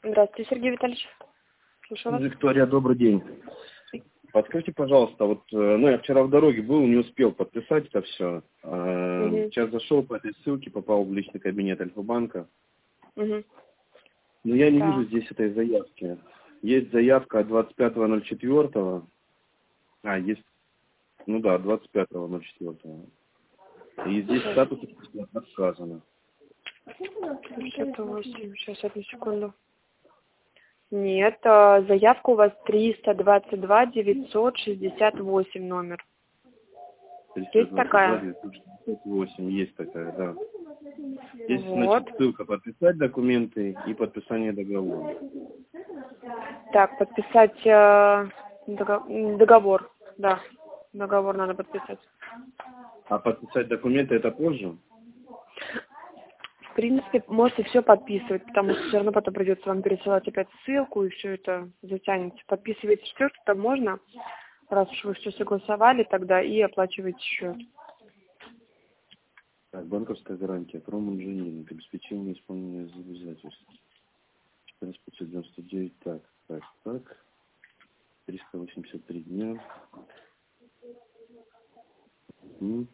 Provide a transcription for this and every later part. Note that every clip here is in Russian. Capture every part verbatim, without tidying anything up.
Здравствуйте, Сергей Витальевич. Слушаю вас. Виктория, добрый день. Подскажите, пожалуйста, вот, ну, я вчера в дороге был, не успел подписать это все. Угу. Сейчас зашел по этой ссылке, попал в личный кабинет Альфа-банка. Угу. Но я не Да. вижу здесь этой заявки. Есть заявка от двадцать пятого ноль четвёртого. А, есть, ну да, двадцать пятого ноль четвёртого. И здесь статус отказано. шестьдесят восемь. Сейчас, одну секунду. Нет, а, заявка у вас триста двадцать два девятьсот шестьдесят восемь номер. Есть такая? девятьсот шестьдесят восемь, есть такая, да. Здесь, Вот. значит, ссылка подписать документы и подписание договора. Так, подписать э, дого- договор. Да, договор надо подписать. А подписать документы это позже? В принципе, можете все подписывать, потому что все равно потом придется вам пересылать опять ссылку, и все это затянется. Подписывайте все, что там можно, раз уж вы все согласовали тогда, и оплачиваете счет. Так, банковская гарантия, проминженеринг, обеспечение исполнения обязательств. четырнадцать пятьсот девяносто девять, так, так, так. триста восемьдесят три дня. Угу.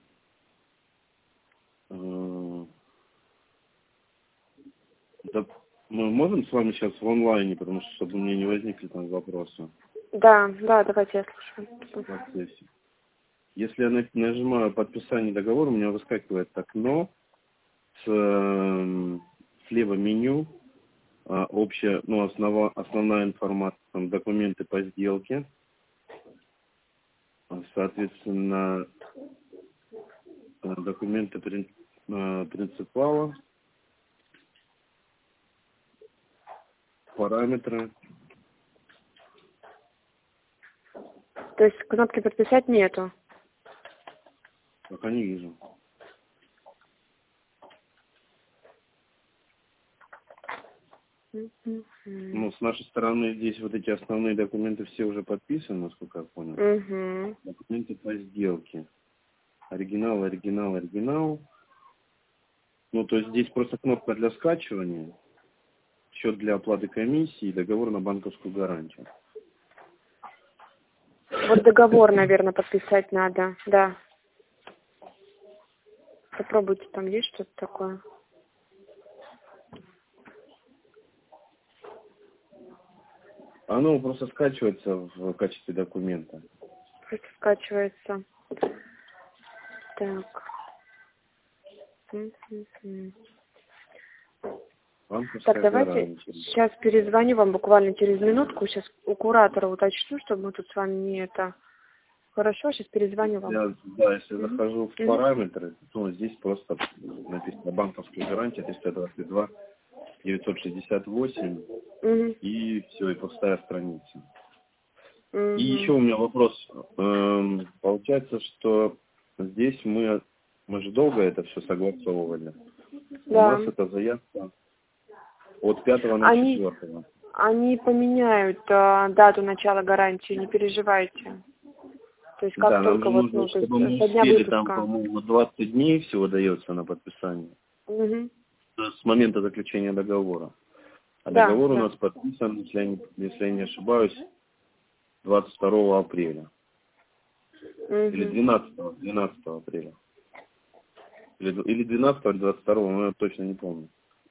А, да, мы можем с вами сейчас в онлайне, потому что, чтобы у меня не возникли там вопросы. Да, да, давайте я слушаю. Так, если, если я на- нажимаю подписание договора, у меня выскакивает окно с, э, слева меню, а, общая, ну, основа, основная информация, там, документы по сделке, соответственно, э, документы прин- э, принципала, параметры. То есть кнопки подписать нету? Пока не вижу. Ну, с нашей стороны здесь вот эти основные документы все уже подписаны, насколько я понял. Угу. Документы по сделке. Оригинал, оригинал, оригинал. Ну, то есть здесь просто кнопка для скачивания, счет для оплаты комиссии и договор на банковскую гарантию. Вот договор, наверное, подписать надо, да. Попробуйте, там есть что-то такое? Оно просто скачивается в качестве документа. Просто скачивается. Так. М-м-м. Банковская Так, давайте гарантия. сейчас перезвоню вам буквально через минутку. Сейчас у куратора уточню, чтобы мы тут с вами не это... Хорошо, сейчас перезвоню вам. Я, да, если Угу. захожу в Угу. параметры, то здесь просто написано банковская гарантия триста двадцать два девятьсот шестьдесят восемь, Угу. и все, и пустая страница. Угу. И еще у меня вопрос. Эм, получается, что здесь мы, мы же долго это все согласовывали. Да. У нас это заявка от пятого на Они, четвёртого. они поменяют а, дату начала гарантии, не переживайте. То есть как Да, нам только же вот, нужно, ну, то есть чтобы мы со дня успели, там, выпуска. по-моему, двадцать дней всего дается на подписание. Угу. С момента заключения договора. А Да, договор у да. нас подписан, если я не, если я не ошибаюсь, двадцать второго апреля. Угу. Или двенадцатого, двенадцатого апреля. Или, или двенадцатого, или двадцать второго, но я точно не помню.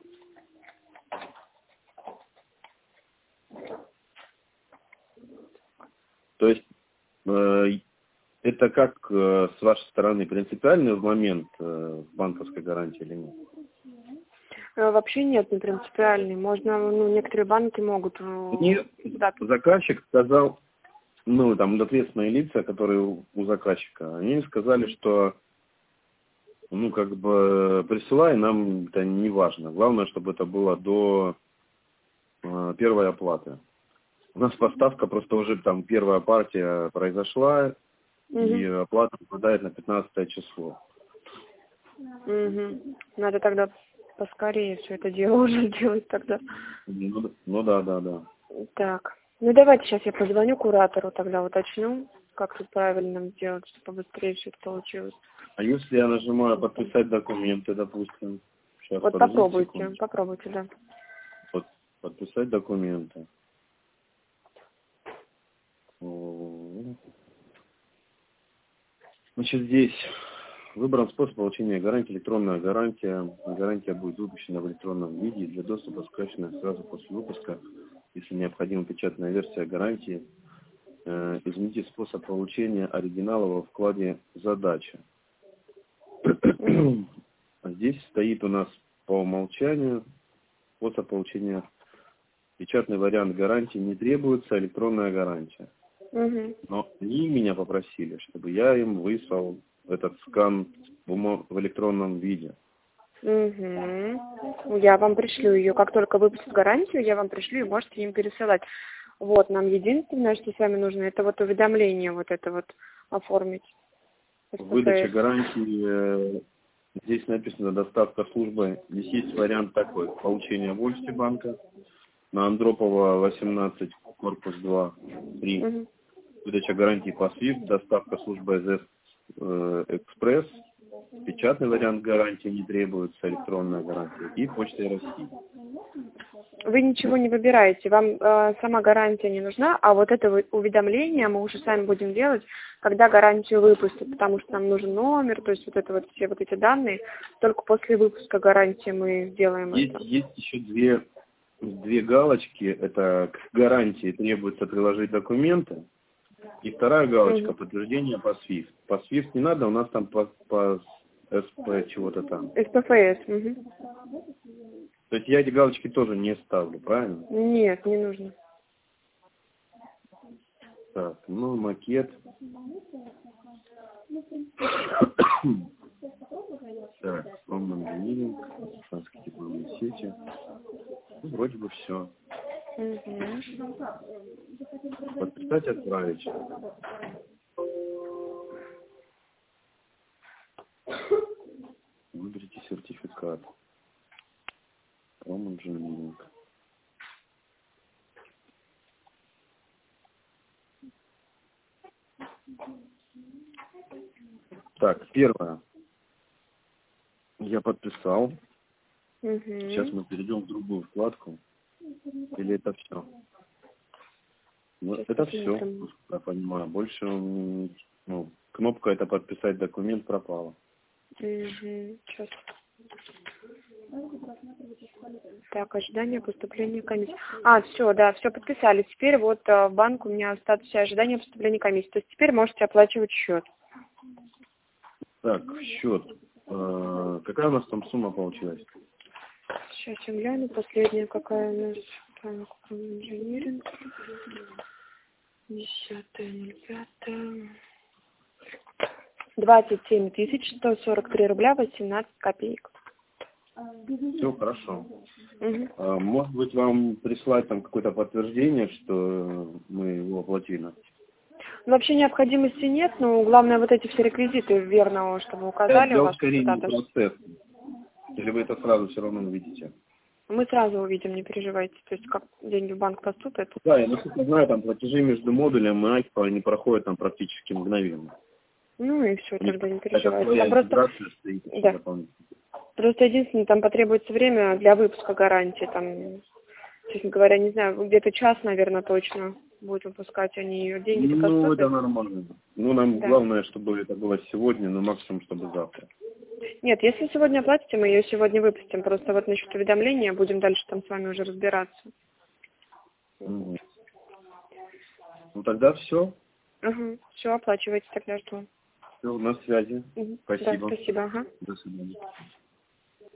То есть, э, это как э, с вашей стороны принципиальный момент э, банковской гарантии или нет? Э, Вообще нет, не принципиальный. Можно, ну, некоторые банки могут... э, Нет, Да. заказчик сказал, ну, там, ответственные лица, которые у, у заказчика, они сказали, что, ну, как бы, присылай, нам это не важно. Главное, чтобы это было до э, первой оплаты. У нас поставка просто уже там первая партия произошла, Угу. и оплата попадает на пятнадцатое число. Угу. Надо тогда поскорее все это дело уже делать тогда. Ну, ну да, да, да. Так. Ну давайте сейчас я позвоню куратору, тогда уточню, как тут правильно сделать, чтобы побыстрее все это получилось. А если я нажимаю подписать документы, допустим, сейчас Вот подождите попробуйте, секунду. попробуйте, да. Вот Подписать документы. Значит, здесь выбран способ получения гарантии, электронная гарантия. Гарантия будет выпущена в электронном виде для доступа скачанная сразу после выпуска. Если необходима печатная версия гарантии, э, измените способ получения оригинала во вкладе «Задача». Здесь стоит у нас по умолчанию способ получения. Печатный вариант гарантии не требуется, электронная гарантия. Угу. Но они меня попросили, чтобы я им выслал этот скан в электронном виде. Угу. Я вам пришлю ее. Как только выпустят гарантию, я вам пришлю и можете им пересылать. Вот, нам единственное, что с вами нужно, это вот уведомление вот это вот оформить. Выдача гарантии, здесь написано доставка службы. Здесь есть вариант такой. Получение в Почте банка на Андропова восемнадцать, корпус два, три. Угу. Выдача гарантии по свифт, доставка службы ЭЗ Экспресс. Печатный вариант гарантии не требуется, электронная гарантия. И Почта России. Вы ничего не выбираете, вам э, сама гарантия не нужна, а вот это уведомление мы уже сами будем делать, когда гарантию выпустят, потому что нам нужен номер, то есть вот это вот все вот эти данные, только после выпуска гарантии мы сделаем есть, это. Есть еще две, две галочки, это к гарантии требуется приложить документы, и вторая галочка, угу. Подтверждение по свифт. По свифт не надо, у нас там по, по СП чего-то там. СПФС, угу. То есть я эти галочки тоже не ставлю, правильно? Нет, не нужно. Так, ну, макет. Так, Rom Engineering, Казахстанские тепловые сети. Ну, вроде бы все. Угу. Подписать, отправить. Выберите сертификат. Rom Engineering. Так, первое. Я подписал. Угу. Сейчас мы перейдем в другую вкладку. Или это все? Ну, Сейчас это посмотрим. все, я понимаю. Больше, ну, кнопка это подписать документ пропала. Угу. Сейчас. Так, ожидание поступления комиссии. А, все, да, все подписали. Теперь вот в банк у меня в статусе ожидания поступления комиссии. То есть теперь можете оплачивать счет. Так, счет. А, какая у нас там сумма получилась? Сейчас я гляну. Последняя какая у нас. Так, инженеринг. Десятое, ноль пятое. Двадцать семь тысяч сто сорок три рубля восемнадцать копеек. Все хорошо. Угу. А, может быть, вам прислать там какое-то подтверждение, что мы его оплатили? Вообще необходимости нет, но главное вот эти все реквизиты верно, чтобы указали. Для у вас ускорения даже... процесса. Или вы это сразу все равно увидите? Мы сразу увидим, не переживайте. То есть как деньги в банк поступят. Да, я насколько знаю, там платежи между модулем и Альфа они проходят там практически мгновенно. Ну и все, тогда не Это переживайте. Там просто... стоит, Да. Просто единственное, там потребуется время для выпуска гарантии. Там, честно говоря, не знаю, где-то час, наверное, точно будет выпускать они ее. Деньги-то поступят. Ну, это нормально. Ну, нам да. главное, чтобы это было сегодня, но максимум, чтобы завтра. Нет, если сегодня оплатите, мы ее сегодня выпустим. Просто вот насчет уведомления будем дальше там с вами уже разбираться. Угу. Ну, тогда все. Угу. Все, оплачивайте, тогда жду. Все, на связи. Угу. Спасибо. Да, спасибо, ага. До свидания.